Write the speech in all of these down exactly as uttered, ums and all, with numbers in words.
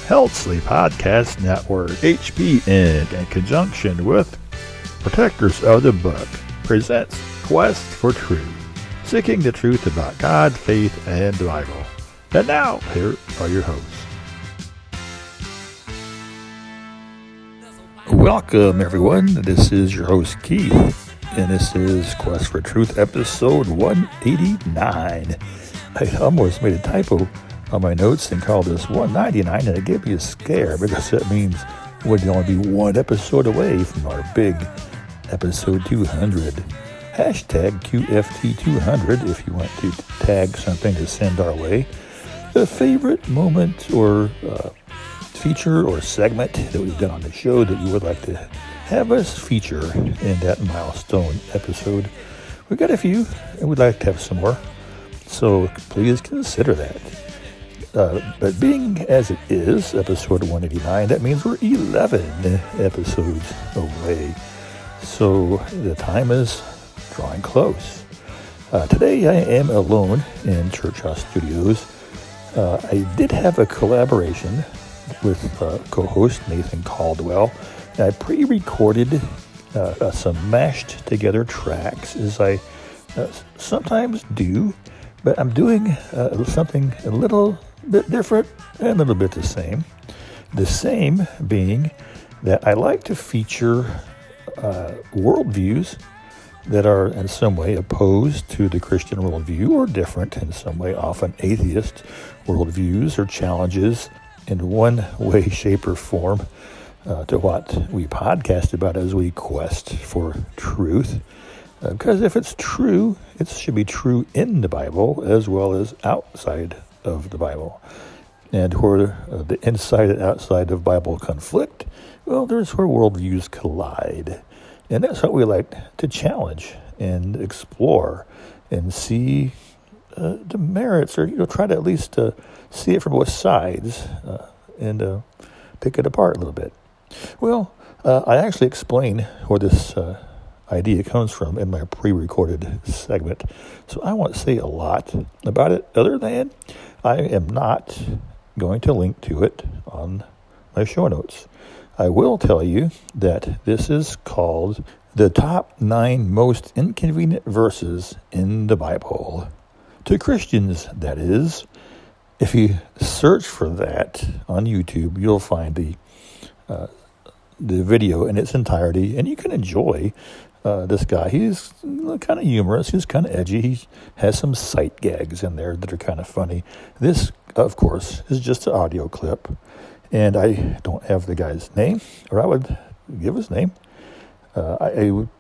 Helsley Podcast Network, H P N, in conjunction with Protectors of the Book, presents Quest for Truth, seeking the truth about God, faith, and the Bible. And now, here are your hosts. Welcome, everyone. This is your host, Keith, and this is Quest for Truth, episode one eighty-nine. I almost made a typo on my notes and called this one ninety-nine, and it gave me a scare because that means we'd only be one episode away from our big episode two hundred. Hashtag Q F T two hundred if you want to tag something to send our way. A favorite moment or uh, feature or segment that we've done on the show that you would like to have us feature in that milestone episode. We've got a few, and we'd like to have some more, so please consider that. Uh, but being as it is episode one eighty-nine, that means we're eleven episodes away. So the time is drawing close. Uh, today I am alone in Church House Studios. Uh, I did have a collaboration with uh, co-host Nathan Caldwell. I pre-recorded uh, uh, some mashed together tracks, as I uh, sometimes do, but I'm doing uh, something a little bit different and a little bit the same. The same being that I like to feature uh, worldviews that are in some way opposed to the Christian worldview or different in some way, often atheist worldviews or challenges in one way, shape, or form uh, to what we podcast about as we quest for truth. Uh, because if it's true, it should be true in the Bible as well as outside of the Bible. And where uh, the inside and outside of Bible conflict, well, there's where worldviews collide. And that's what we like to challenge and explore and see uh, the merits, or you know, try to at least uh, see it from both sides uh, and uh, pick it apart a little bit. Well, uh, I actually explain where this uh, idea comes from in my pre-recorded segment, so I won't say a lot about it other than I am not going to link to it on my show notes. I will tell you that this is called the top nine most inconvenient verses in the Bible. To Christians, that is. If you search for that on YouTube, you'll find the uh, the video in its entirety, and you can enjoy uh, this guy. He's kind of humorous. He's kind of edgy. He has some sight gags in there that are kind of funny. This, of course, is just an audio clip. And I don't have the guy's name, or I would give his name. Uh, I, I, would,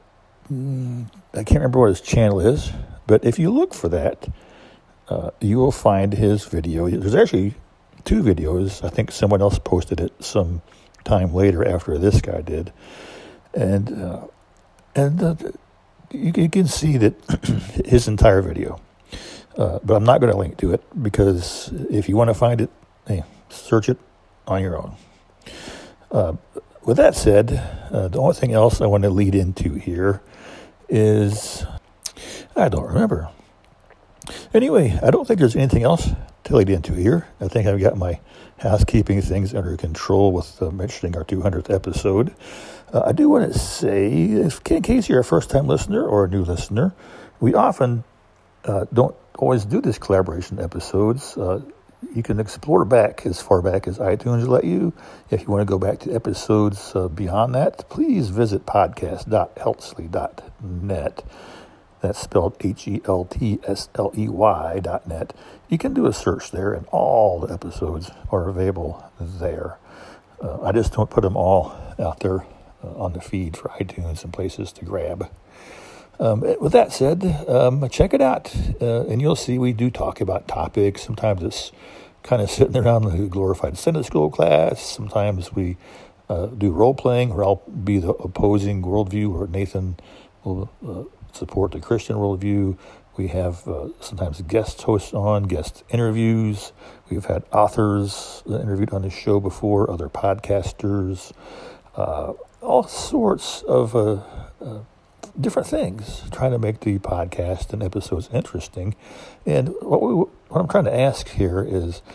I can't remember what his channel is, but if you look for that, uh, you will find his video. There's actually two videos. I think someone else posted it some time later after this guy did. And uh, and uh, you, you can see that his entire video. Uh, but I'm not going to link to it, because if you want to find it, hey, search it on your own. Uh, with that said, uh, the only thing else I want to lead into here is, I don't remember. Anyway, I don't think there's anything else to lead into here. I think I've got my housekeeping things under control with uh, mentioning our two hundredth episode. Uh, I do want to say, if, in case you're a first-time listener or a new listener, we often uh, don't always do these collaboration episodes. Uh, You can explore back as far back as iTunes will let you. If you want to go back to episodes uh, beyond that, please visit podcast dot heltsley dot net. That's spelled H E L T S L E Y dot net. You can do a search there, and all the episodes are available there. Uh, I just don't put them all out there uh, on the feed for iTunes and places to grab. Um, with that said, um, check it out, uh, and you'll see we do talk about topics. Sometimes it's kind of sitting around the glorified Sunday school class. Sometimes we uh, do role-playing, where I'll be the opposing worldview, or Nathan will uh, support the Christian worldview. We have uh, sometimes guest hosts on, guest interviews. We've had authors interviewed on the show before, other podcasters, uh, all sorts of uh, uh, different things, trying to make the podcast and episodes interesting. And what, we, what I'm trying to ask here is,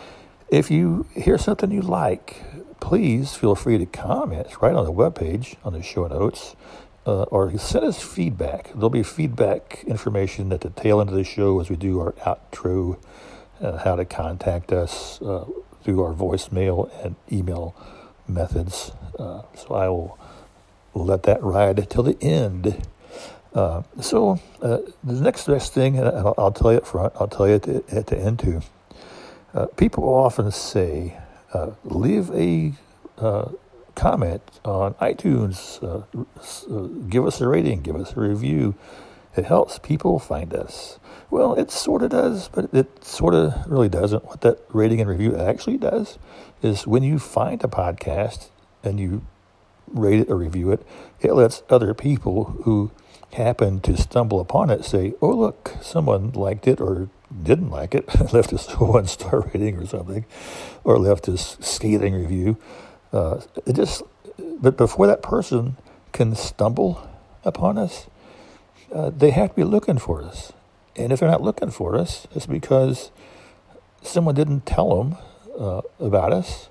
If you hear something you like, please feel free to comment right on the webpage, on the show notes, uh, or send us feedback. There'll be feedback information at the tail end of the show as we do our outro, uh, how to contact us uh, through our voicemail and email methods. Uh, so I will let that ride till the end. Uh, so uh, the next best thing, and I'll, I'll tell you up front, I'll tell you at the, at the end too. Uh, people often say, uh, leave a uh, comment on iTunes, uh, uh, give us a rating, give us a review. It helps people find us. Well, it sort of does, but it sort of really doesn't. What that rating and review actually does is when you find a podcast and you rate it or review it, it lets other people who happen to stumble upon it say, oh, look, someone liked it or didn't like it, left us a one-star rating or something, or left us scathing review. Uh, it just, but before that person can stumble upon us, uh, they have to be looking for us. And if they're not looking for us, it's because someone didn't tell them uh, about us.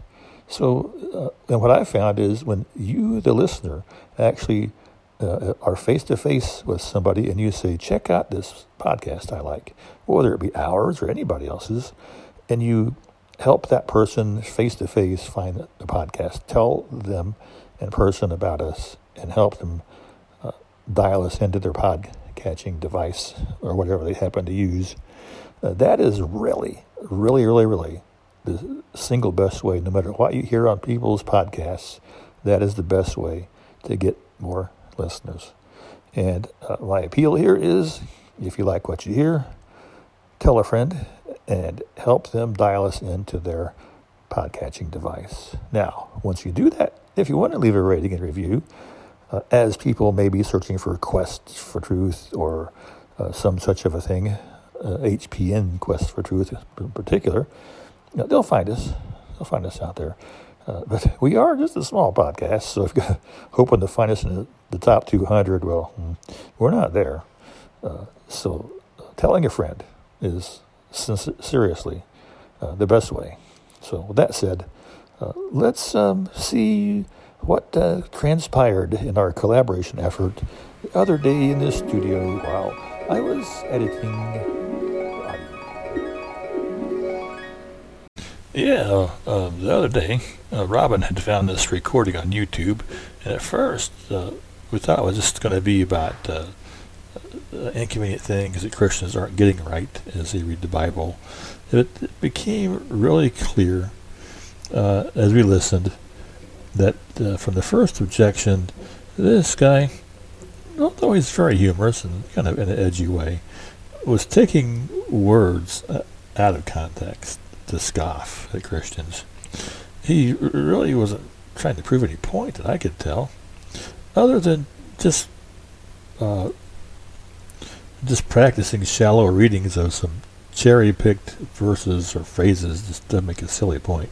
So, uh, and what I found is when you, the listener, actually uh, are face-to-face with somebody and you say, check out this podcast I like, whether it be ours or anybody else's, and you help that person face-to-face find the podcast, tell them in person about us, and help them uh, dial us into their pod-catching device or whatever they happen to use. Uh, that is really, really, really, really the single best way, no matter what you hear on people's podcasts, that is the best way to get more listeners. And uh, my appeal here is, if you like what you hear, tell a friend and help them dial us into their podcatching device. Now, once you do that, if you want to leave a rating and review, uh, as people may be searching for Quest for Truth or uh, some such of a thing, uh, H P N Quest for Truth in particular, you know, they'll find us. They'll find us out there. Uh, but we are just a small podcast, so if you're hoping to find us in the, the top two hundred, well, we're not there. Uh, so uh, telling a friend is sin- seriously uh, the best way. So with that said, uh, let's um, see what uh, transpired in our collaboration effort the other day in this studio while I was editing audio. Yeah, uh, the other day, uh, Robin had found this recording on YouTube, and at first uh, we thought it was just going to be about uh, uh, inconvenient things that Christians aren't getting right as they read the Bible. It, it became really clear uh, as we listened that uh, from the first objection, this guy, although he's very humorous and kind of in an edgy way, was taking words uh, out of context to scoff at Christians. He really wasn't trying to prove any point that I could tell, other than just uh, just practicing shallow readings of some cherry-picked verses or phrases just to make a silly point.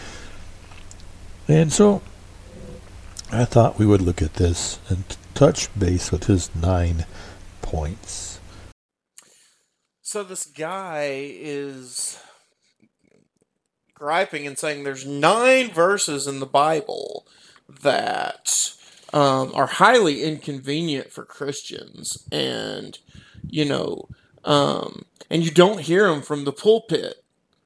And so I thought we would look at this and t- touch base with his nine points. So this guy is griping and saying there's nine verses in the Bible that um, are highly inconvenient for Christians, and you know, um, and you don't hear them from the pulpit.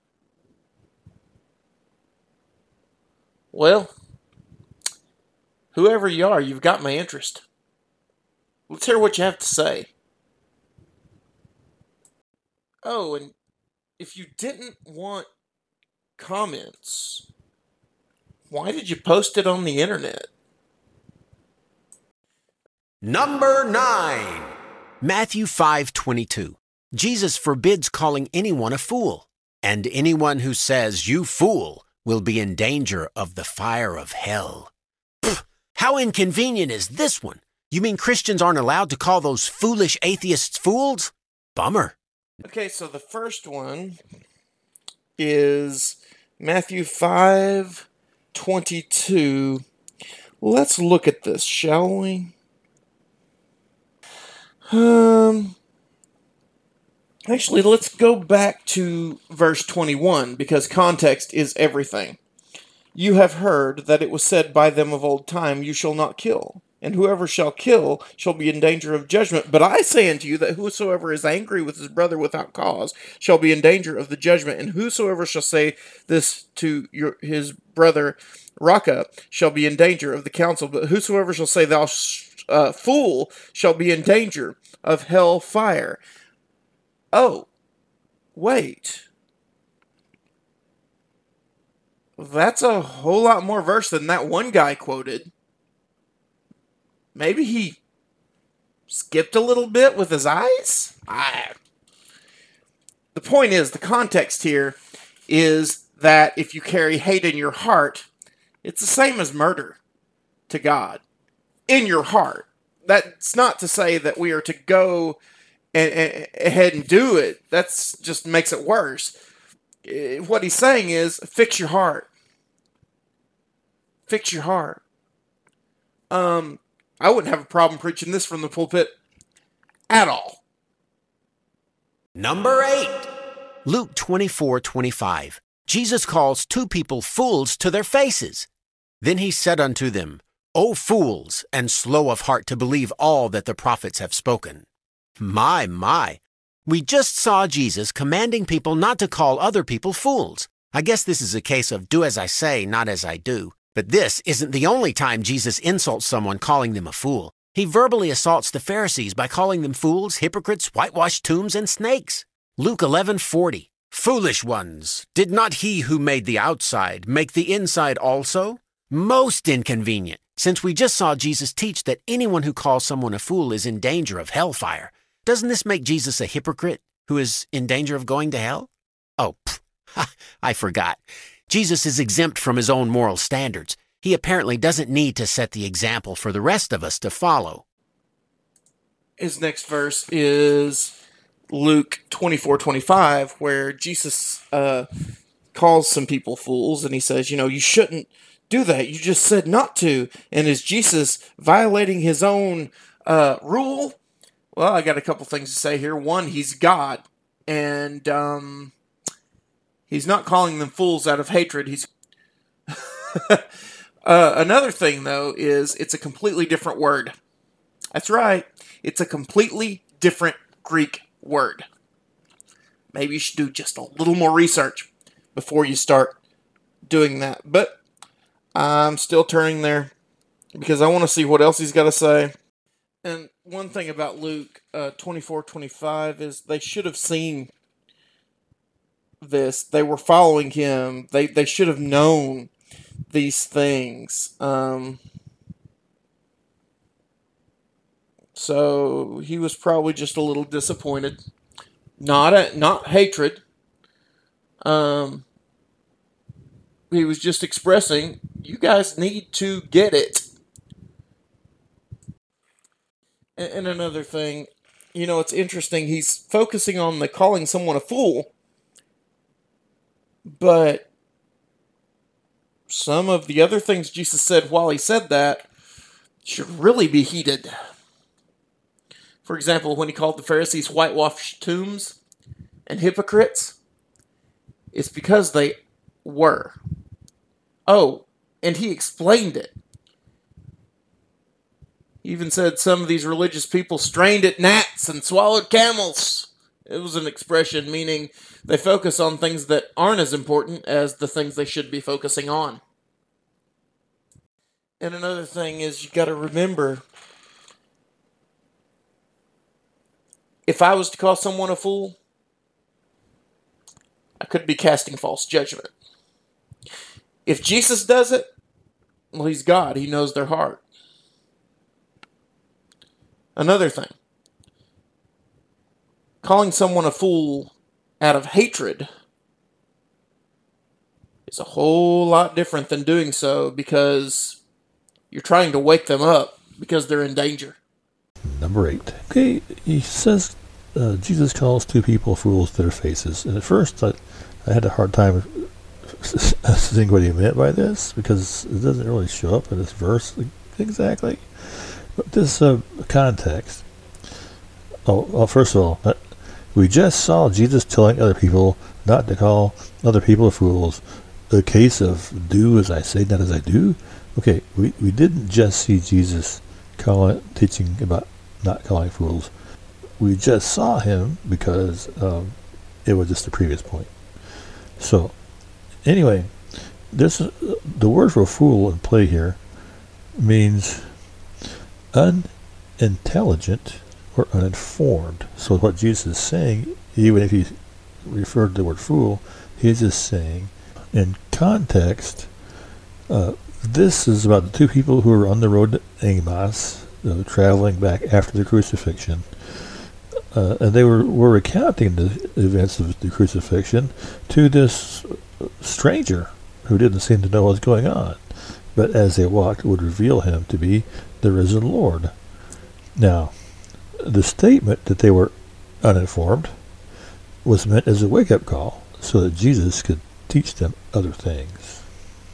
Well, whoever you are, you've got my interest. Let's hear what you have to say. Oh, and if you didn't want comments, why did you post it on the internet? Number nine. Matthew five twenty-two. Jesus forbids calling anyone a fool, and anyone who says, "You fool," will be in danger of the fire of hell. Pfft, how inconvenient is this one? You mean Christians aren't allowed to call those foolish atheists fools? Bummer. Okay, so the first one is Matthew five twenty-two. Let's look at this, shall we? Um, Actually, let's go back to verse twenty-one, because context is everything. You have heard that it was said by them of old time, you shall not kill. And whoever shall kill shall be in danger of judgment. But I say unto you that whosoever is angry with his brother without cause shall be in danger of the judgment. And whosoever shall say this to your, his brother, Raca, shall be in danger of the council. But whosoever shall say thou uh, fool shall be in danger of hell fire. Oh, wait. That's a whole lot more verse than that one guy quoted. Maybe he skipped a little bit with his eyes? I... The point is, the context here is that if you carry hate in your heart, it's the same as murder to God. In your heart. That's not to say that we are to go and, and ahead and do it. That's just makes it worse. What he's saying is, fix your heart. Fix your heart. Um... I wouldn't have a problem preaching this from the pulpit at all. Number eight. Luke twenty-four twenty-five. Jesus calls two people fools to their faces. Then he said unto them, O fools, and slow of heart to believe all that the prophets have spoken. My, my. We just saw Jesus commanding people not to call other people fools. I guess this is a case of do as I say, not as I do. But this isn't the only time Jesus insults someone calling them a fool. He verbally assaults the Pharisees by calling them fools, hypocrites, whitewashed tombs, and snakes. Luke eleven forty. Foolish ones, did not he who made the outside make the inside also? Most inconvenient, since we just saw Jesus teach that anyone who calls someone a fool is in danger of hellfire. Doesn't this make Jesus a hypocrite who is in danger of going to hell? Oh, pff, I forgot. Jesus is exempt from his own moral standards. He apparently doesn't need to set the example for the rest of us to follow. His next verse is Luke twenty-four twenty-five, where Jesus uh, calls some people fools, and he says, you know, you shouldn't do that. You just said not to. And is Jesus violating his own uh, rule? Well, I got a couple things to say here. One, he's God, and um, he's not calling them fools out of hatred. He's uh, another thing, though, is it's a completely different word. That's right. It's a completely different Greek word. Maybe you should do just a little more research before you start doing that. But I'm still turning there because I want to see what else he's got to say. And one thing about Luke uh, twenty-four twenty-five is they should have seen this. They were following him. They they should have known these things. Um, so he was probably just a little disappointed. Not a, not hatred. Um, he was just expressing, you guys need to get it. And, and another thing, you know, it's interesting. He's focusing on the calling someone a fool, but some of the other things Jesus said while he said that should really be heeded. For example, when he called the Pharisees whitewashed tombs and hypocrites, it's because they were. Oh, and he explained it. He even said some of these religious people strained at gnats and swallowed camels. It was an expression meaning they focus on things that aren't as important as the things they should be focusing on. And another thing is you got to remember, if I was to call someone a fool, I could be casting false judgment. If Jesus does it, well, he's God. He knows their heart. Another thing, calling someone a fool out of hatred is a whole lot different than doing so because you're trying to wake them up because they're in danger. Number eight. Okay, he says uh, Jesus calls two people fools to their faces. And at first I, I had a hard time seeing what he meant by this because it doesn't really show up in this verse exactly. But this uh, context. Oh, well, first of all, We just saw Jesus telling other people not to call other people fools. A case of do as I say, not as I do. Okay, we, we didn't just see Jesus calling, teaching about not calling fools. We just saw him because um, it was just the previous point. So, anyway, this the word for fool in play here means unintelligent or uninformed. So what Jesus is saying, even if he referred to the word fool, he's just saying, in context, uh, this is about the two people who are on the road to Emmaus, uh, traveling back after the crucifixion. Uh, and they were, were recounting the events of the crucifixion to this stranger who didn't seem to know what was going on, but as they walked would reveal him to be the risen Lord. Now, the statement that they were uninformed was meant as a wake-up call so that Jesus could teach them other things.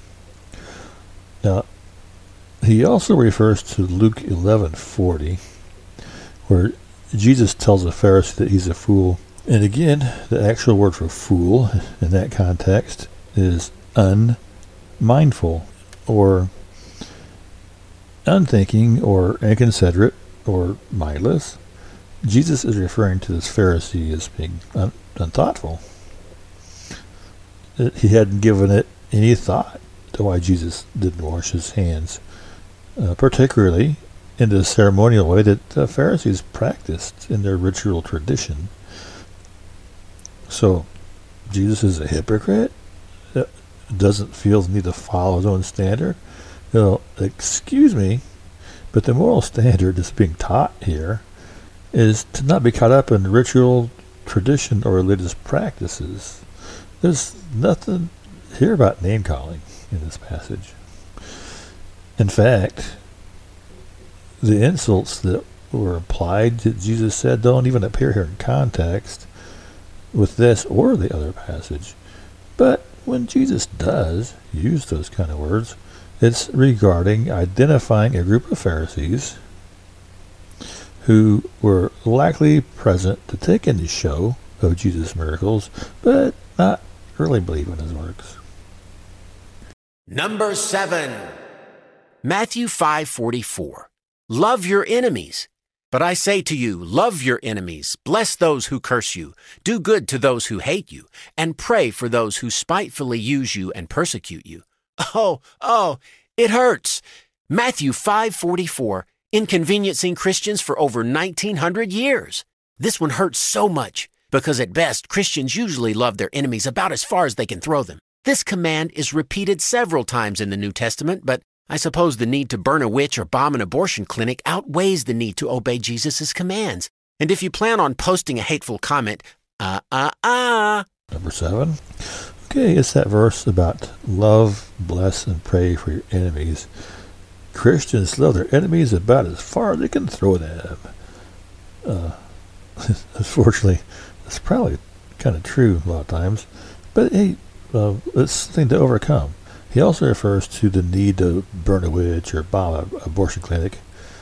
Now, he also refers to Luke eleven forty, where Jesus tells a Pharisee that he's a fool. And again, the actual word for fool in that context is unmindful, or unthinking, or inconsiderate, or mindless. Jesus is referring to this Pharisee as being un- unthoughtful. He hadn't given it any thought to why Jesus didn't wash his hands, uh, particularly in the ceremonial way that the Pharisees practiced in their ritual tradition. So, Jesus is a hypocrite? Uh, doesn't feel the need to follow his own standard? You know, excuse me, but the moral standard that's being taught here is to not be caught up in ritual tradition or religious practices. There's nothing here about name-calling in this passage. In fact, the insults that were applied that Jesus said don't even appear here in context with this or the other passage. But when Jesus does use those kind of words, it's regarding identifying a group of Pharisees who were likely present to take in the show of Jesus' miracles, but not really believe in his works. Number seven, Matthew five forty-four. Love your enemies. But I say to you, love your enemies, bless those who curse you, do good to those who hate you, and pray for those who spitefully use you and persecute you. Oh, oh, it hurts. Matthew five forty-four, inconveniencing Christians for over nineteen hundred years. This one hurts so much because at best, Christians usually love their enemies about as far as they can throw them. This command is repeated several times in the New Testament, but I suppose the need to burn a witch or bomb an abortion clinic outweighs the need to obey Jesus' commands. And if you plan on posting a hateful comment, uh, uh, uh. Number seven. Okay, it's that verse about love, bless, and pray for your enemies. Christians love their enemies about as far as they can throw them. Uh, unfortunately, that's probably kind of true a lot of times. But hey, uh, it's something to overcome. He also refers to the need to burn a witch or bomb an abortion clinic.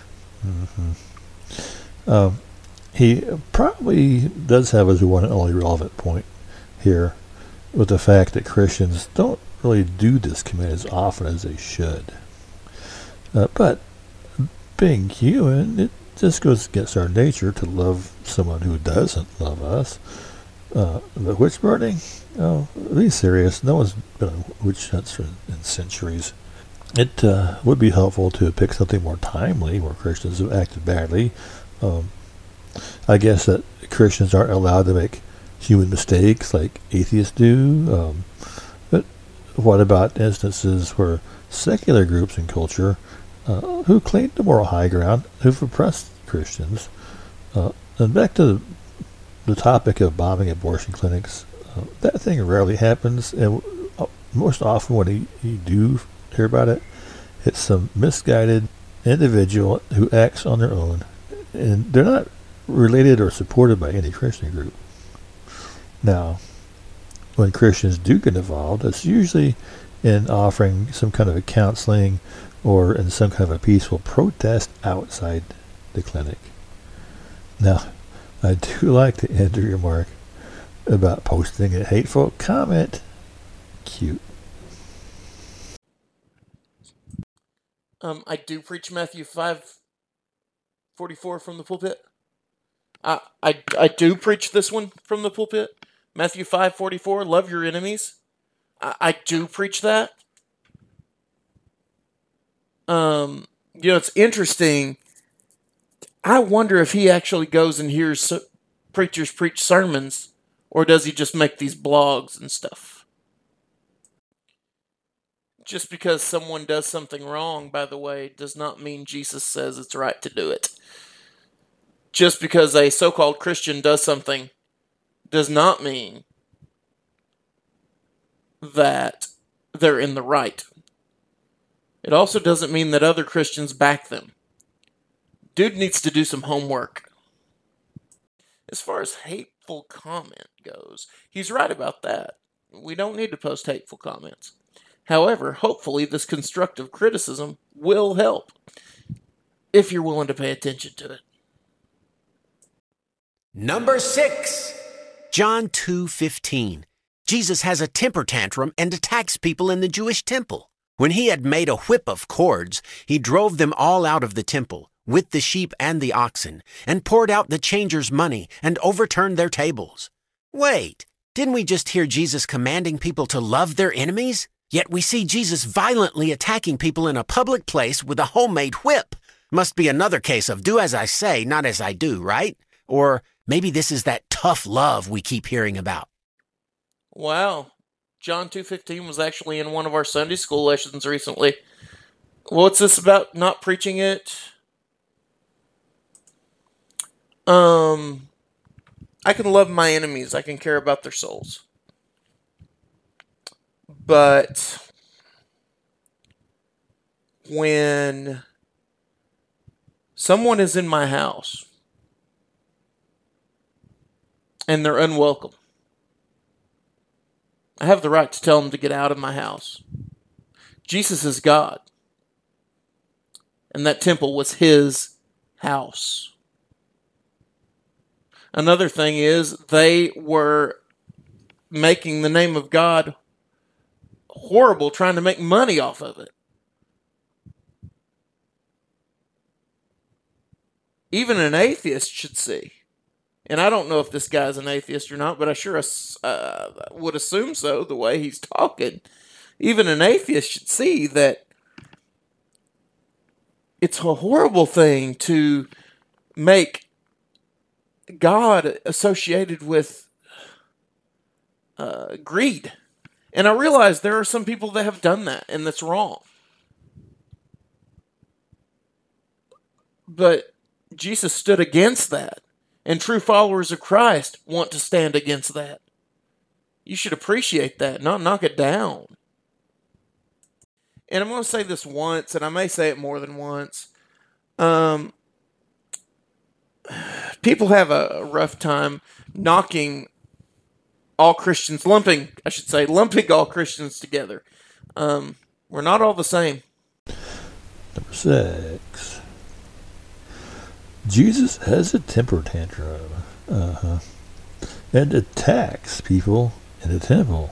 Mm-hmm. Um, he probably does have as one and only relevant point here with the fact that Christians don't really do this command as often as they should. Uh, but being human, it just goes against our nature to love someone who doesn't love us. Uh, the witch burning? Oh, be serious. No one's been on witch hunts for, in centuries. It uh, would be helpful to pick something more timely where Christians have acted badly. Um, I guess that Christians aren't allowed to make human mistakes like atheists do. Um, but what about instances where secular groups in culture uh, who claim the moral high ground, who've oppressed Christians? Uh, and back to the, the topic of bombing abortion clinics, uh, that thing rarely happens, and uh, most often when you, you do hear about it, it's some misguided individual who acts on their own, and they're not related or supported by any Christian group. Now, when Christians do get involved, it's usually in offering some kind of a counseling or in some kind of a peaceful protest outside the clinic. Now, I do like the end remark about posting a hateful comment. Cute. Um, I do preach Matthew five forty-four from the pulpit. I, I, I do preach this one from the pulpit. Matthew five forty-four, love your enemies. I, I do preach that. Um, you know, it's interesting. I wonder if he actually goes and hears so- preachers preach sermons, or does he just make these blogs and stuff? Just because someone does something wrong, by the way, does not mean Jesus says it's right to do it. Just because a so-called Christian does something does not mean that they're in the right. It also doesn't mean that other Christians back them. Dude needs to do some homework. As far as hateful comment goes, he's right about that. We don't need to post hateful comments. However, hopefully this constructive criticism will help if you're willing to pay attention to it. Number six, John two fifteen. Jesus has a temper tantrum and attacks people in the Jewish temple. When he had made a whip of cords, he drove them all out of the temple, with the sheep and the oxen, and poured out the changers' money and overturned their tables. Wait, didn't we just hear Jesus commanding people to love their enemies? Yet we see Jesus violently attacking people in a public place with a homemade whip. Must be another case of do as I say, not as I do, right? Or maybe this is that tough love we keep hearing about. Wow. John two fifteen was actually in one of our Sunday school lessons recently. What's this about not preaching it? Um, I can love my enemies. I can care about their souls. But when someone is in my house and they're unwelcome, I have the right to tell them to get out of my house. Jesus is God, and that temple was his house. Another thing is they were making the name of God horrible, trying to make money off of it. Even an atheist should see. And I don't know if this guy's an atheist or not, but I sure uh, would assume so, the way he's talking. Even an atheist should see that it's a horrible thing to make God associated with uh, greed. And I realize there are some people that have done that, and that's wrong. But Jesus stood against that. And true followers of Christ want to stand against that. You should appreciate that, not knock it down. And I'm going to say this once, and I may say it more than once. Um, people have a rough time knocking all Christians, lumping, I should say, lumping all Christians together. Um, we're not all the same. Number six. Jesus has a temper tantrum uh-huh. and attacks people in the temple.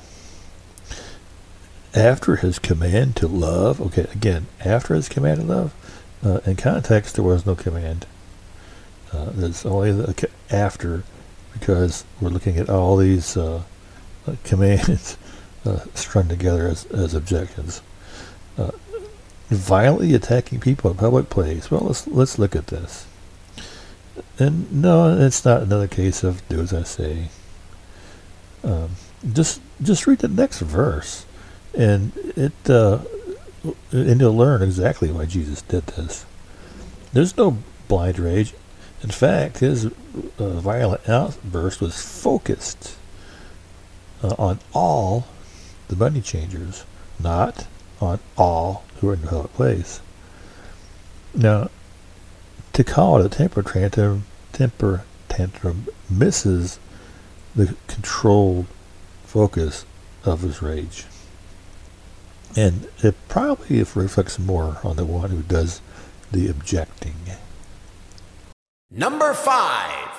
After his command to love, okay, again, after his command to love, uh, in context there was no command. Uh, there's only the after, because we're looking at all these uh, commands uh, strung together as, as objections. Uh, violently attacking people in a public place. Well, let's let's look at this. And no, it's not another case of do as I say. Um, just just read the next verse, and it uh, and you'll learn exactly why Jesus did this. There's no blind rage. In fact, his uh, violent outburst was focused uh, on all the money changers, not on all who are in the public place. Now, to call it a temper tantrum, temper tantrum misses the controlled focus of his rage. And it probably reflects more on the one who does the objecting. Number five,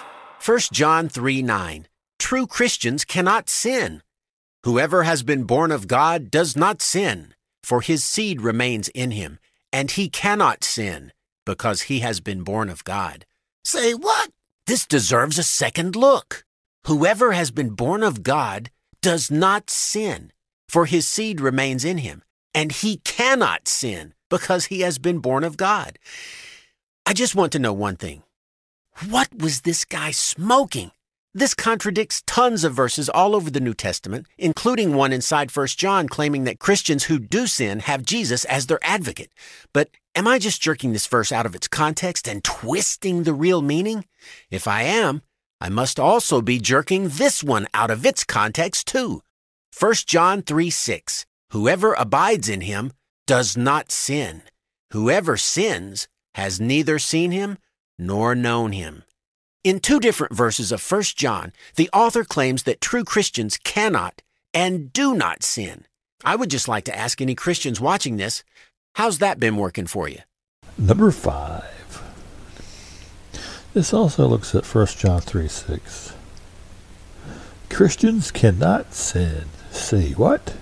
First John three nine. True Christians cannot sin. Whoever has been born of God does not sin, for his seed remains in him, and he cannot sin, because he has been born of God. Say what? This deserves a second look. Whoever has been born of God does not sin, for his seed remains in him, and he cannot sin, because he has been born of God. I just want to know one thing. What was this guy smoking? This contradicts tons of verses all over the New Testament, including one inside First John claiming that Christians who do sin have Jesus as their advocate. But am I just jerking this verse out of its context and twisting the real meaning? If I am, I must also be jerking this one out of its context too. First John three six. Whoever abides in him does not sin. Whoever sins has neither seen him nor known him. In two different verses of First John, the author claims that true Christians cannot and do not sin. I would just like to ask any Christians watching this, how's that been working for you? Number five. This also looks at First John three six. Christians cannot sin. Say what?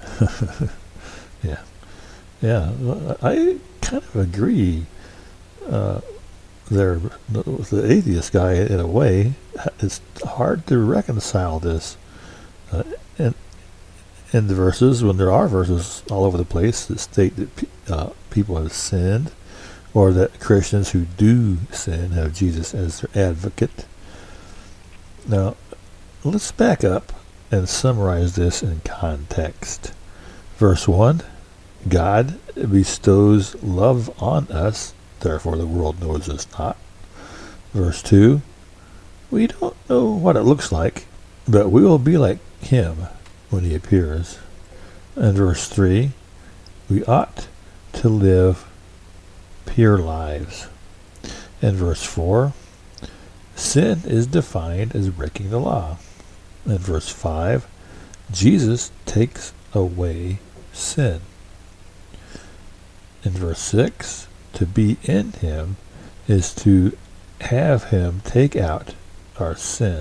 yeah. Yeah, I kind of agree. Uh, There, the atheist guy, in a way, it's hard to reconcile this. Uh, in, in the verses, when there are verses all over the place that state that pe- uh, people have sinned, or that Christians who do sin have Jesus as their advocate. Now, let's back up and summarize this in context. Verse one, God bestows love on us, therefore the world knows us not. Verse two, we don't know what it looks like, but we will be like him when he appears. And verse three, we ought to live pure lives. And verse four, sin is defined as breaking the law. And verse five, Jesus takes away sin. In verse six, to be in him is to have him take out our sin.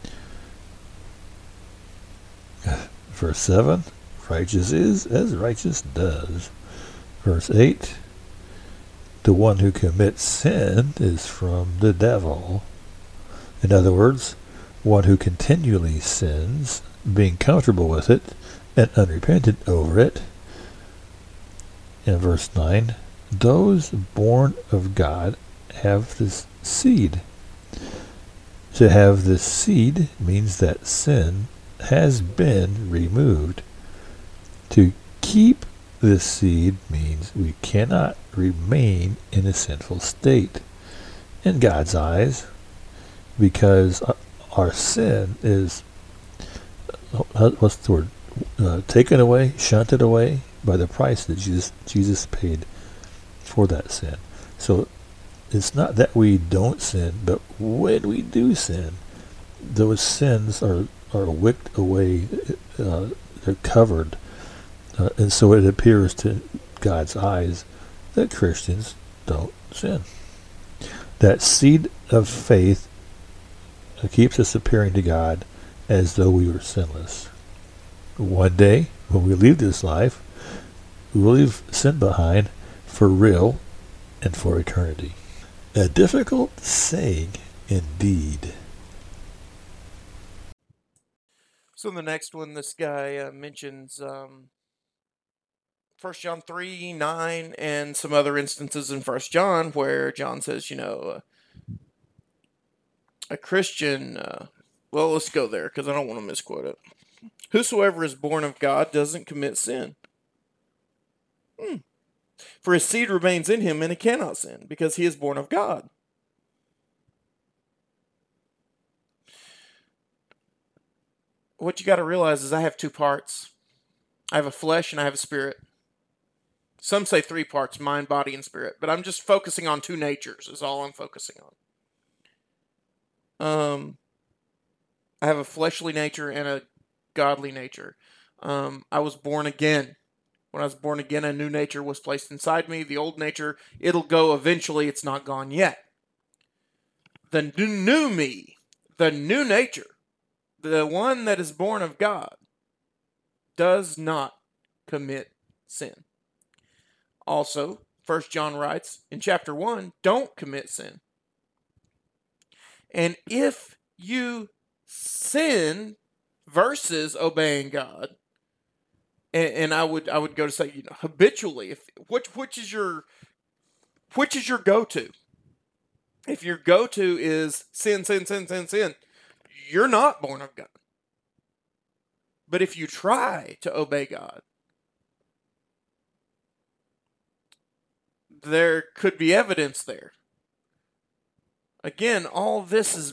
Verse seven, righteous is as righteous does. Verse eight, the one who commits sin is from the devil. In other words, one who continually sins, being comfortable with it and unrepentant over it. In verse nine, those born of God have this seed. To have this seed means that sin has been removed. To keep this seed means we cannot remain in a sinful state in God's eyes, because our sin is, what's the word, uh, taken away, shunted away by the price that Jesus, Jesus paid for that sin. So it's not that we don't sin, but when we do sin, those sins are, are wicked away, uh, they're covered. Uh, and so it appears to God's eyes that Christians don't sin. That seed of faith uh, keeps us appearing to God as though we were sinless. One day, when we leave this life, we will leave sin behind for real and for eternity. A difficult saying indeed. So in the next one, this guy uh, mentions um, First John three nine and some other instances in First John where John says, you know, uh, a Christian, uh, well, let's go there because I don't want to misquote it. Whosoever is born of God doesn't commit sin. Hmm. For his seed remains in him and he cannot sin because he is born of God. What you got to realize is I have two parts. I have a flesh and I have a spirit. Some say three parts, mind, body, and spirit. But I'm just focusing on two natures is all I'm focusing on. Um, I have a fleshly nature and a godly nature. Um, I was born again. When I was born again, a new nature was placed inside me. The old nature, it'll go eventually. It's not gone yet. The new me the new nature, the one that is born of God, does not commit sin. Also, First John writes in chapter one, don't commit sin. And if you sin versus obeying God, and, and I would I would go to say, you know, habitually, if which which is your which is your go-to? If your go-to is sin, sin, sin, sin, sin, you're not born of God. But if you try to obey God, there could be evidence there. Again, all this is,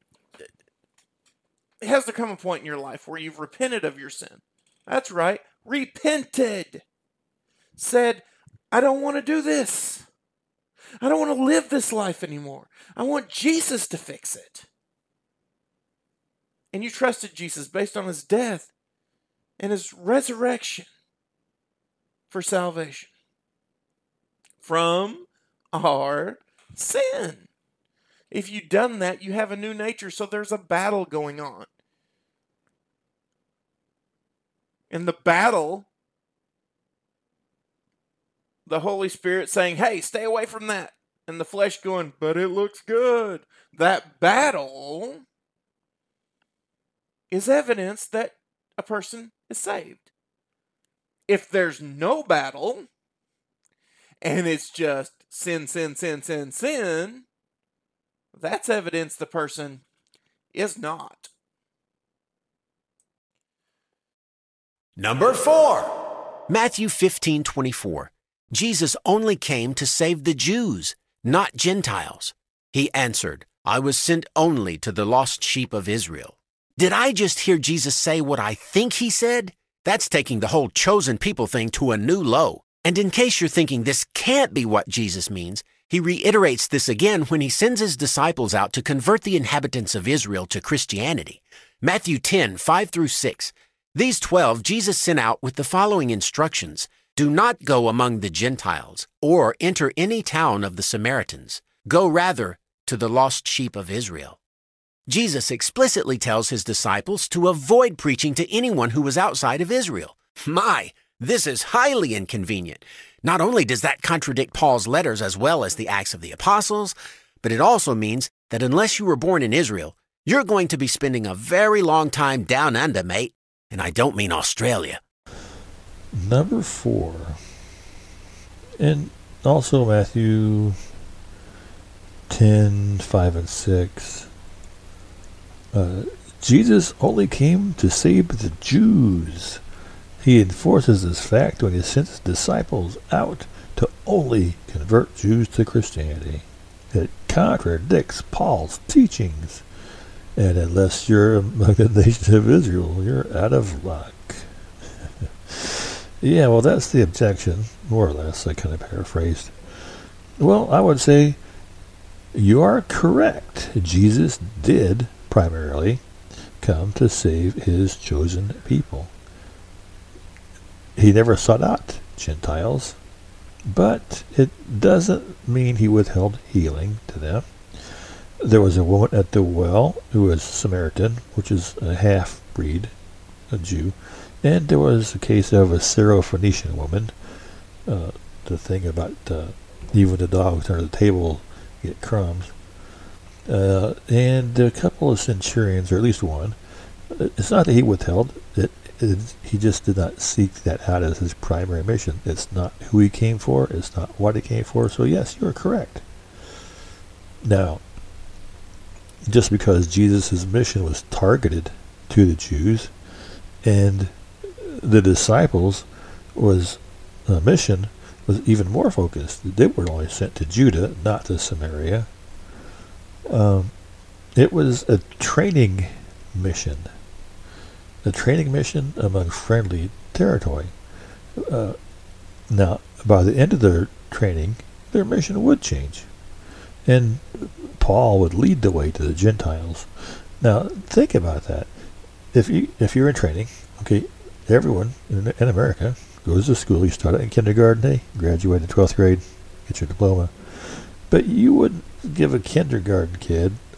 it has to come a point in your life where you've repented of your sin. That's right, repented. Said, I don't want to do this. I don't want to live this life anymore. I want Jesus to fix it. And you trusted Jesus based on his death and his resurrection for salvation from our sin. If you've done that, you have a new nature, so there's a battle going on. In the battle, the Holy Spirit saying, hey, stay away from that. And the flesh going, but it looks good. That battle is evidence that a person is saved. If there's no battle, and it's just sin, sin, sin, sin, sin, that's evidence the person is not. Number four, Matthew fifteen twenty-four. Jesus only came to save the Jews, not Gentiles. He answered, I was sent only to the lost sheep of Israel. Did I just hear Jesus say what I think he said? That's taking the whole chosen people thing to a new low. And in case you're thinking this can't be what Jesus means, he reiterates this again when he sends his disciples out to convert the inhabitants of Israel to Christianity. Matthew ten, five through six. These twelve Jesus sent out with the following instructions. Do not go among the Gentiles or enter any town of the Samaritans. Go rather to the lost sheep of Israel. Jesus explicitly tells his disciples to avoid preaching to anyone who was outside of Israel. My, this is highly inconvenient. Not only does that contradict Paul's letters as well as the Acts of the Apostles, but it also means that unless you were born in Israel, you're going to be spending a very long time down under, mate. And I don't mean Australia. Number four. And also Matthew ten, five and six. Uh, Jesus only came to save the Jews. He enforces this fact when he sends his disciples out to only convert Jews to Christianity. It contradicts Paul's teachings. And unless you're among the nation of Israel, you're out of luck. Yeah, well, that's the objection, more or less. I kind of paraphrased. Well, I would say you are correct. Jesus did primarily come to save his chosen people. He never sought out Gentiles, but it doesn't mean he withheld healing to them. There was a woman at the well who was Samaritan, which is a half-breed, a Jew, and there was a case of a Syrophoenician woman. Uh, the thing about uh, even the dogs under the table get crumbs. Uh, and a couple of centurions, or at least one. It's not that he withheld it, it. He just did not seek that out as his primary mission. It's not who he came for. It's not what he came for. So yes, you are correct. Now, just because Jesus' mission was targeted to the Jews, and the disciples was uh, mission was even more focused. They were only sent to Judah, not to Samaria. Um, it was a training mission, a training mission among friendly territory. Uh, now, by the end of their training, their mission would change, and Paul would lead the way to the Gentiles. Now, think about that. If you if you're in training, okay, everyone in, in America goes to school. You start out in kindergarten, hey, graduate in twelfth grade, get your diploma. But you wouldn't give a kindergarten kid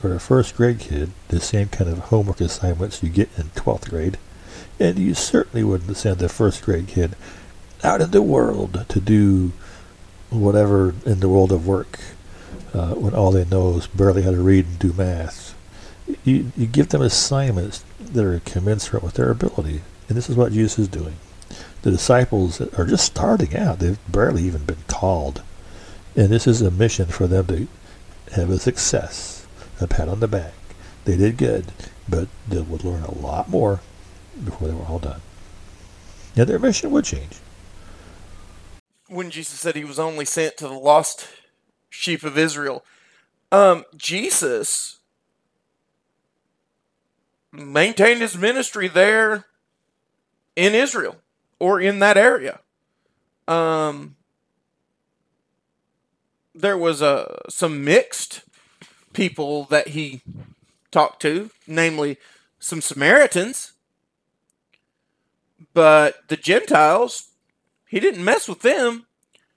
or a first grade kid the same kind of homework assignments you get in twelfth grade, and you certainly wouldn't send a first grade kid out in the world to do whatever in the world of work uh, when all they know is barely how to read and do math. You, you give them assignments that are commensurate with their ability, and this is what Jesus is doing. The disciples are just starting out. They've barely even been called. And this is a mission for them to have a success, a pat on the back. They did good, but they would learn a lot more before they were all done. And their mission would change. When Jesus said he was only sent to the lost sheep of Israel, um, Jesus maintained his ministry there in Israel or in that area. Um, there was uh, some mixed people that he talked to, namely some Samaritans, but the Gentiles, he didn't mess with them.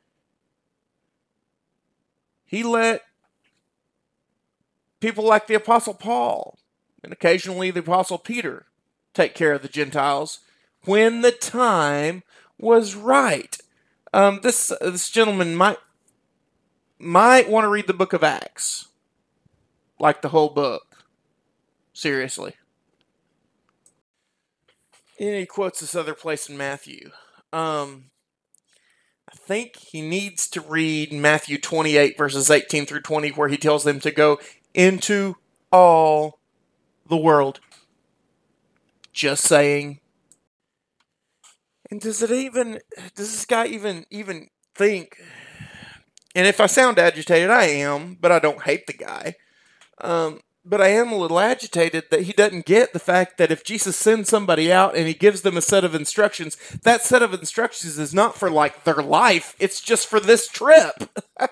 He let people like the Apostle Paul and occasionally the Apostle Peter take care of the Gentiles when the time was right. Um, this uh, this gentleman might might want to read the book of Acts, like the whole book. Seriously. And he quotes this other place in Matthew. Um, I think he needs to read Matthew twenty-eight, verses eighteen through twenty, where he tells them to go into all the world. Just saying. And does it even, does this guy even, even think, and if I sound agitated, I am, but I don't hate the guy. Um, but I am a little agitated that he doesn't get the fact that if Jesus sends somebody out and he gives them a set of instructions, that set of instructions is not for like their life. It's just for this trip.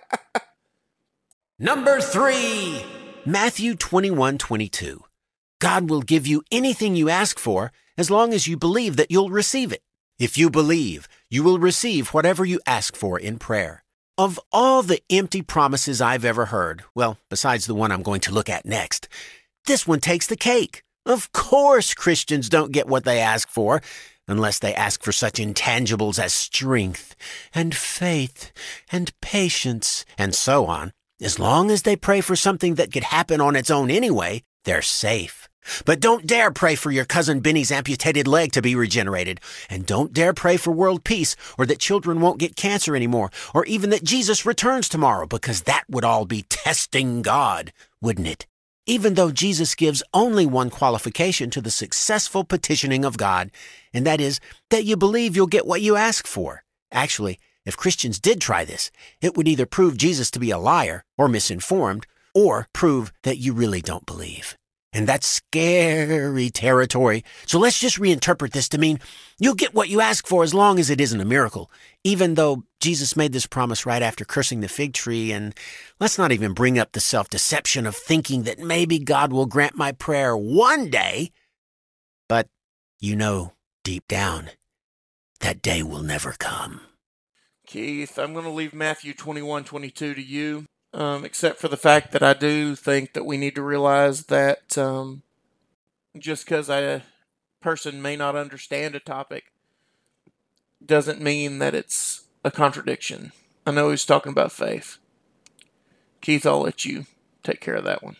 Number three, Matthew twenty-one twenty-two. God will give you anything you ask for as long as you believe that you'll receive it. If you believe, you will receive whatever you ask for in prayer. Of all the empty promises I've ever heard, well, besides the one I'm going to look at next, this one takes the cake. Of course Christians don't get what they ask for, unless they ask for such intangibles as strength and faith and patience and so on. As long as they pray for something that could happen on its own anyway, they're safe. But don't dare pray for your cousin Benny's amputated leg to be regenerated. And don't dare pray for world peace, or that children won't get cancer anymore, or even that Jesus returns tomorrow, because that would all be testing God, wouldn't it? Even though Jesus gives only one qualification to the successful petitioning of God, and that is that you believe you'll get what you ask for. Actually, if Christians did try this, it would either prove Jesus to be a liar or misinformed, or prove that you really don't believe. And that's scary territory. So let's just reinterpret this to mean you'll get what you ask for as long as it isn't a miracle, even though Jesus made this promise right after cursing the fig tree. And let's not even bring up the self-deception of thinking that maybe God will grant my prayer one day. But you know, deep down, that day will never come. Keith, I'm going to leave Matthew twenty-one twenty-two to you. Um, except for the fact that I do think that we need to realize that um, just because a person may not understand a topic doesn't mean that it's a contradiction. I know he's talking about faith. Keith, I'll let you take care of that one.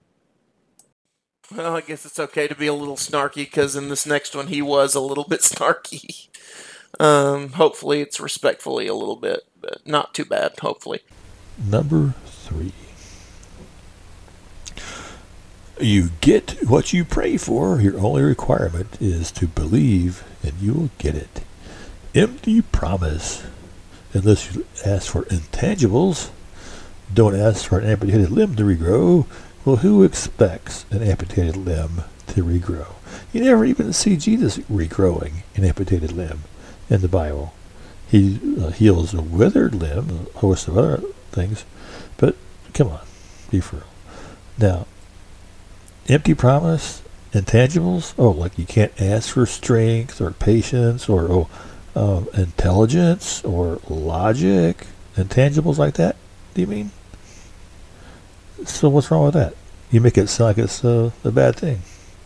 Well, I guess it's okay to be a little snarky, because in this next one he was a little bit snarky. Um, hopefully it's respectfully a little bit, but not too bad, hopefully. Number three. You get what you pray for. Your only requirement is to believe, and you will get it. Empty promise. Unless you ask for intangibles, don't ask for an amputated limb to regrow. Well, who expects an amputated limb to regrow? You never even see Jesus regrowing an amputated limb in the Bible. He uh, heals a withered limb, a host of other things, but come on, be for real. Now, empty promise, intangibles, oh, like you can't ask for strength or patience or oh, um, intelligence or logic, intangibles like that, do you mean? So what's wrong with that? you make it sound like it's uh, a bad thing.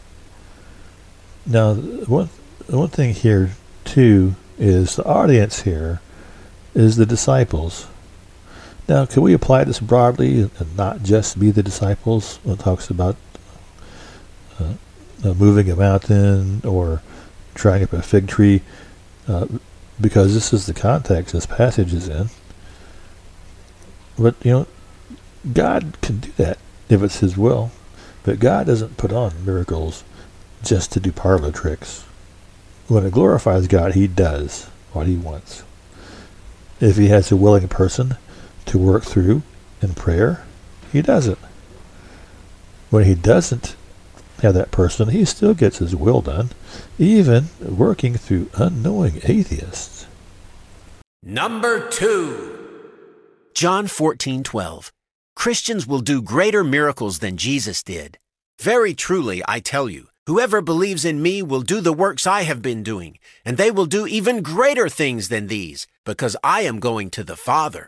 Now, one one thing here too is the audience here is the disciples. Now, can we apply this broadly and not just be the disciples when it talks about uh, uh, moving a mountain or drying up a fig tree? Uh, because this is the context this passage is in. But, you know, God can do that if it's His will. But God doesn't put on miracles just to do parlor tricks. When it glorifies God, He does what He wants. If He has a willing person to work through in prayer, He does it. When He doesn't have that person, He still gets His will done, even working through unknowing atheists. Number two. John fourteen twelve. Christians will do greater miracles than Jesus did. Very truly, I tell you, whoever believes in me will do the works I have been doing, and they will do even greater things than these, because I am going to the Father.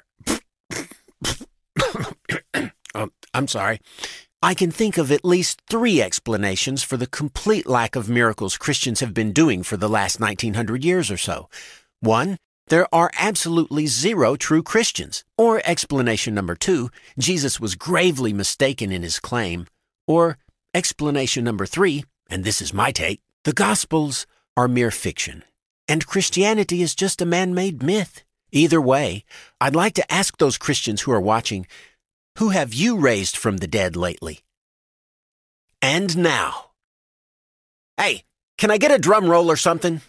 oh, I'm sorry. I can think of at least three explanations for the complete lack of miracles Christians have been doing for the last nineteen hundred years or so. One, there are absolutely zero true Christians. Or explanation number two, Jesus was gravely mistaken in his claim. Or explanation number three, and this is my take, the Gospels are mere fiction, and Christianity is just a man-made myth. Either way, I'd like to ask those Christians who are watching, who have you raised from the dead lately? And now. Hey, can I get a drum roll or something?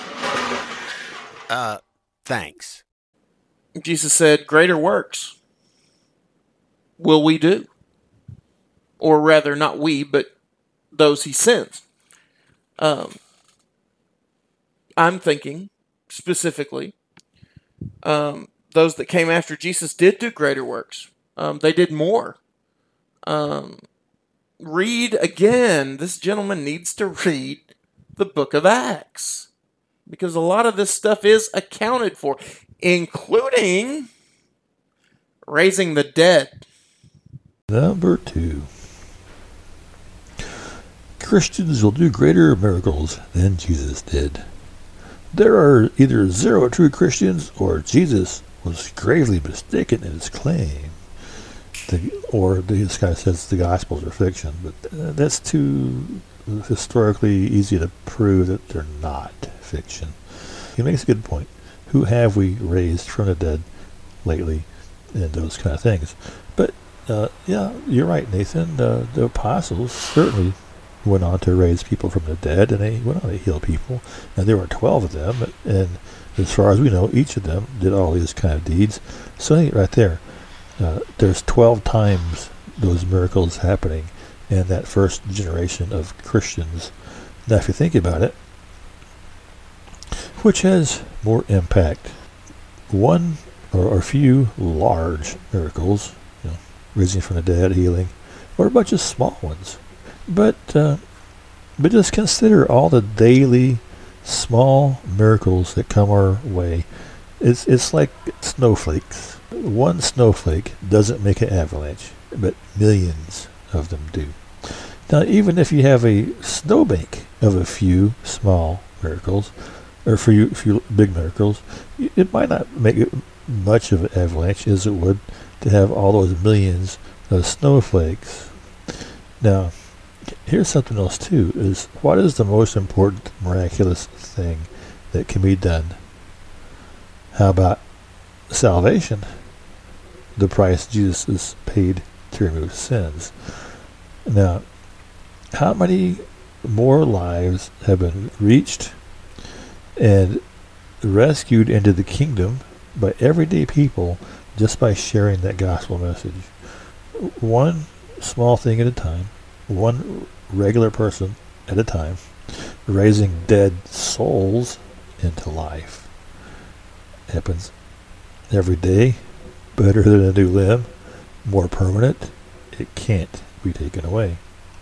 Uh, thanks. Jesus said, greater works will we do. Or rather, not we, but those He sends. Um, I'm thinking, specifically, um, those that came after Jesus did do greater works. Um, they did more. Um, read again. This gentleman needs to read the book of Acts, because a lot of this stuff is accounted for, including raising the dead. Number two. Christians will do greater miracles than Jesus did. There are either zero true Christians or Jesus was gravely mistaken in his claim. The, or this guy says the Gospels are fiction, but uh, that's too historically easy to prove that they're not fiction. He makes a good point. Who have we raised from the dead lately, and those kind of things? But uh, yeah, you're right, Nathan. Uh, the apostles certainly went on to raise people from the dead, and they went on to heal people, and there were twelve of them, and as far as we know, each of them did all these kind of deeds. So I think right there, uh, there's twelve times those miracles happening in that first generation of Christians. Now, if you think about it, which has more impact? One or a few large miracles, you know, raising from the dead, healing, or a bunch of small ones? But uh, but just consider all the daily small miracles that come our way. It's it's like snowflakes. One snowflake doesn't make an avalanche, but millions of them do. Now, even if you have a snowbank of a few small miracles, or a few, few big miracles, it might not make it much of an avalanche as it would to have all those millions of snowflakes. Now, here's something else too, is what is the most important miraculous thing that can be done? How about salvation? The price Jesus has paid to remove sins. Now, how many more lives have been reached and rescued into the kingdom by everyday people just by sharing that gospel message? One small thing at a time, one regular person at a time, raising dead souls into life. It happens every day, better than a new limb, more permanent. It can't be taken away.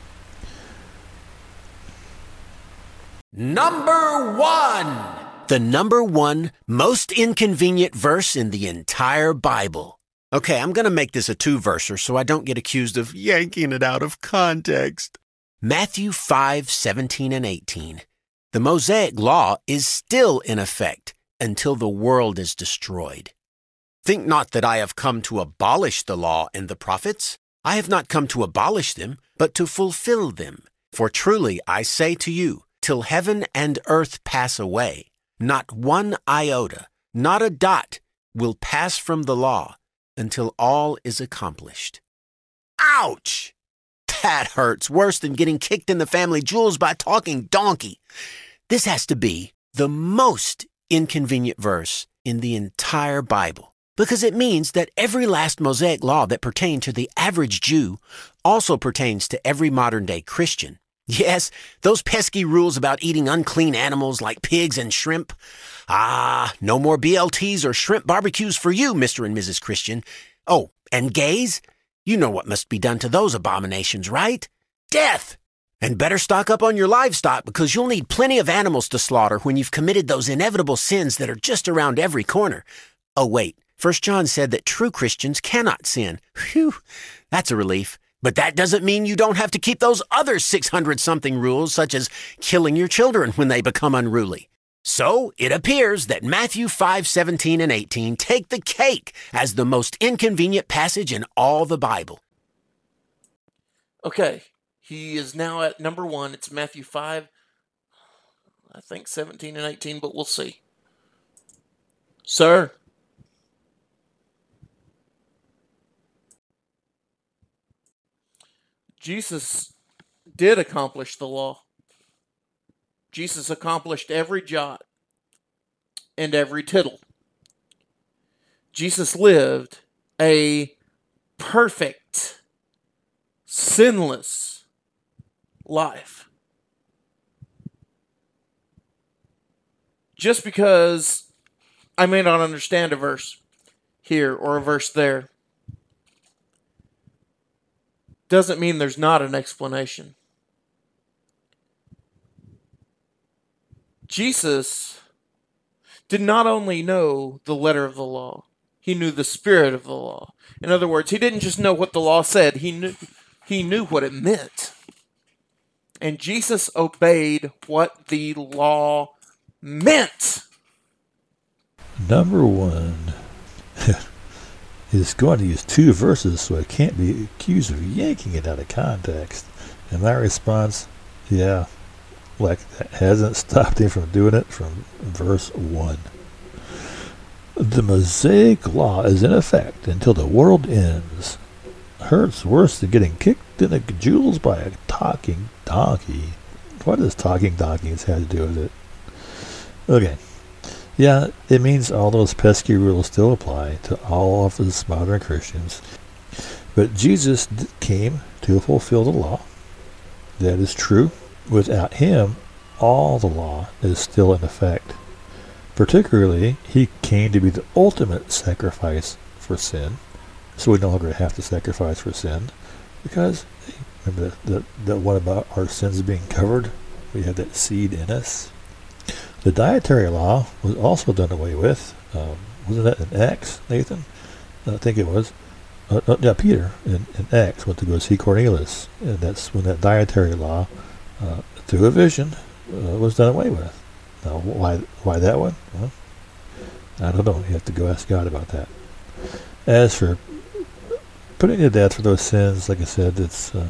Number one. The number one most inconvenient verse in the entire Bible. Okay, I'm going to make this a two-verser so I don't get accused of yanking it out of context. Matthew five, seventeen and eighteen. The Mosaic law is still in effect until the world is destroyed. Think not that I have come to abolish the law and the prophets. I have not come to abolish them, but to fulfill them. For truly I say to you, till heaven and earth pass away, not one iota, not a dot, will pass from the law until all is accomplished. Ouch! That hurts worse than getting kicked in the family jewels by talking donkey. This has to be the most inconvenient verse in the entire Bible, because it means that every last Mosaic law that pertained to the average Jew also pertains to every modern-day Christian. Yes, those pesky rules about eating unclean animals like pigs and shrimp. Ah, no more B L Ts or shrimp barbecues for you, Mister and Missus Christian. Oh, and gays? You know what must be done to those abominations, right? Death! And better stock up on your livestock because you'll need plenty of animals to slaughter when you've committed those inevitable sins that are just around every corner. Oh, wait. First John said that true Christians cannot sin. Phew, that's a relief. But that doesn't mean you don't have to keep those other six hundred something rules, such as killing your children when they become unruly. So it appears that Matthew five, seventeen and eighteen take the cake as the most inconvenient passage in all the Bible. Okay, he is now at number one. It's Matthew five, I think seventeen and eighteen, but we'll see. Sir? Jesus did accomplish the law. Jesus accomplished every jot and every tittle. Jesus lived a perfect, sinless life. Just because I may not understand a verse here or a verse there doesn't mean there's not an explanation. Jesus did not only know the letter of the law, he knew the spirit of the law. In other words, he didn't just know what the law said, he knew, he knew what it meant. And Jesus obeyed what the law meant. Number one. Is going to use two verses, so I can't be accused of yanking it out of context. And my response, yeah, like that hasn't stopped him from doing it from verse one. The Mosaic law is in effect until the world ends. Hurts worse than getting kicked in the jewels by a talking donkey. What does talking donkeys have to do with it? Okay. Yeah, it means all those pesky rules still apply to all of us modern Christians. But Jesus came to fulfill the law. That is true. Without him, all the law is still in effect. Particularly, he came to be the ultimate sacrifice for sin. So we no longer have to sacrifice for sin. Because, remember that, that, that one about our sins being covered? We have that seed in us. The dietary law was also done away with. Um, wasn't that in Acts, Nathan? I think it was. Uh, uh, yeah, Peter in, in Acts went to go see Cornelius. And that's when that dietary law, uh, through a vision, uh, was done away with. Now, why why that one? Well, I don't know. You have to go ask God about that. As for putting to death for those sins, like I said, it's uh,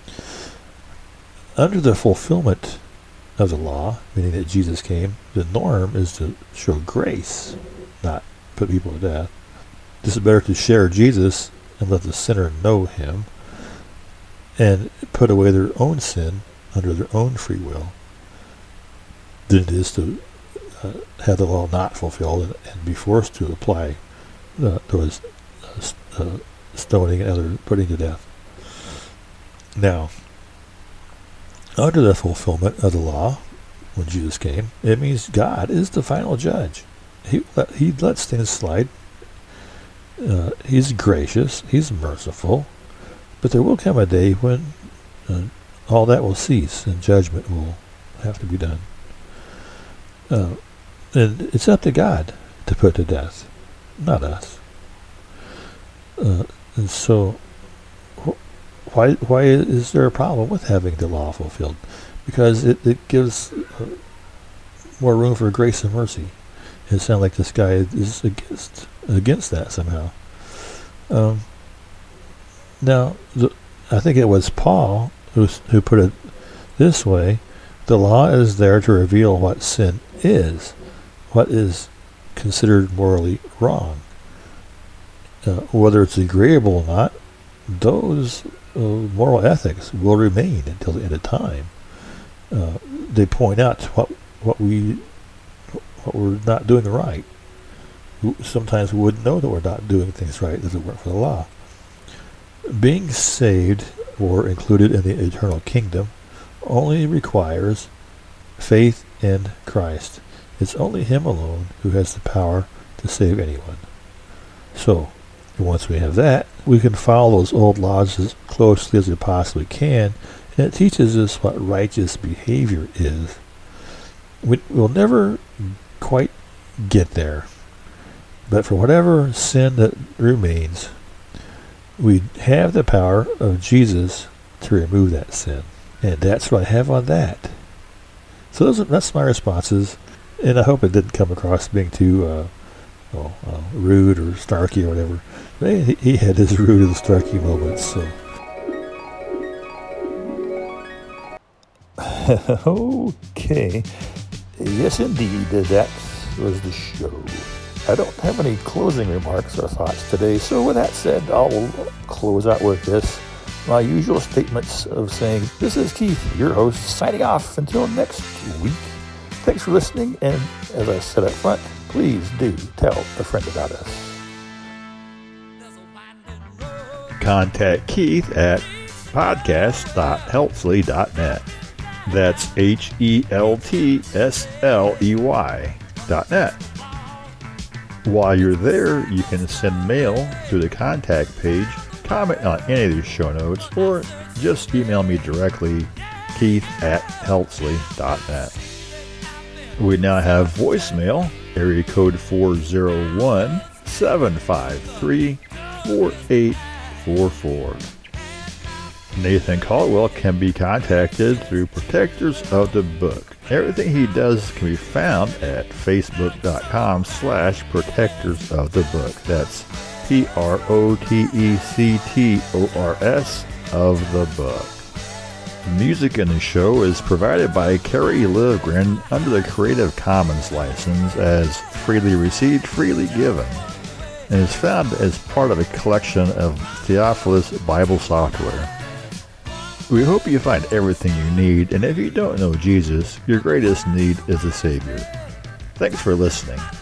under the fulfillment of the law, meaning that Jesus came, the norm is to show grace, not put people to death. This is better to share Jesus and let the sinner know him and put away their own sin under their own free will than it is to uh, have the law not fulfilled and, and be forced to apply uh, those uh, uh, stoning and other putting to death. Now, under the fulfillment of the law, when Jesus came, it means God is the final judge. He he lets things slide. Uh, he's gracious. He's merciful. But there will come a day when uh, all that will cease and judgment will have to be done. Uh, and it's up to God to put to death, not us. Uh, and so, wh- why why is there a problem with having the law fulfilled? Because it, it gives uh, more room for grace and mercy. It sounds like this guy is against against that somehow. Um, now, the, I think it was Paul who who put it this way: the law is there to reveal what sin is, what is considered morally wrong. Uh, whether it's agreeable or not, those uh, moral ethics will remain until the end of time. Uh, they point out what what we what we're not doing right. Sometimes we wouldn't know that we're not doing things right if it weren't for the law. Being saved or included in the eternal kingdom only requires faith in Christ. It's only Him alone who has the power to save anyone. So, once we have that, we can follow those old laws as closely as we possibly can, and it teaches us what righteous behavior is. We, we'll never quite get there, but for whatever sin that remains, we have the power of Jesus to remove that sin. And that's what I have on that. So those are, that's my responses, and I hope it didn't come across being too uh, oh, uh, rude or snarky or whatever. But he, he had his rude and snarky moments. So. Okay. Yes, indeed. That was the show. I don't have any closing remarks or thoughts today, so with that said, I'll close out with this. My usual statements of saying, this is Keith, your host, signing off until next week. Thanks for listening, and as I said up front, please do tell a friend about us. Contact Keith at podcast dot heltsley dot net. That's H E L T S L E Y dot net. While you're there, you can send mail through the contact page, comment on any of these show notes, or just email me directly, Keith at heltsley dot net. We now have voicemail, area code four oh one, seven five three, four eight four four. Nathan Caldwell can be contacted through Protectors of the Book. Everything he does can be found at facebook.com slash Protectors of the Book. That's P R O T E C T O R S of the book. Music in the show is provided by Kerry Livgren under the Creative Commons license as freely received, freely given, and is found as part of a collection of Theophilus Bible software. We hope you find everything you need, and if you don't know Jesus, your greatest need is a Savior. Thanks for listening.